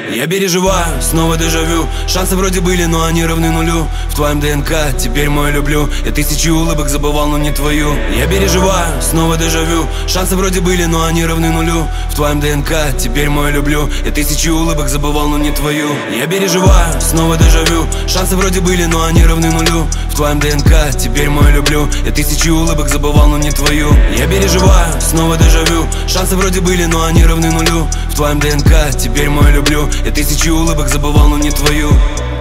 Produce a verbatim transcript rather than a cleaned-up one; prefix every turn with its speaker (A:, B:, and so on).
A: Я переживаю, снова дежавю. Шансы вроде были, но они равны нулю. В твоем ДНК теперь мой люблю. Я тысячи улыбок забывал, но не твою. Я переживаю, снова дежавю. Шансы вроде были, но они равны нулю. В твоем ДНК теперь мой люблю. Я тысячи улыбок забывал, но не твою. Я переживаю, снова дежавю. Шансы вроде были, но они равны нулю. В твоем ДНК теперь мой люблю. Я тысячи улыбок забывал, но не твою. Я переживаю, снова дежавю. Шансы вроде были, но они равны нулю. В твоем ДНК теперь мой люблю. Я тысячи улыбок забывал, но не твою.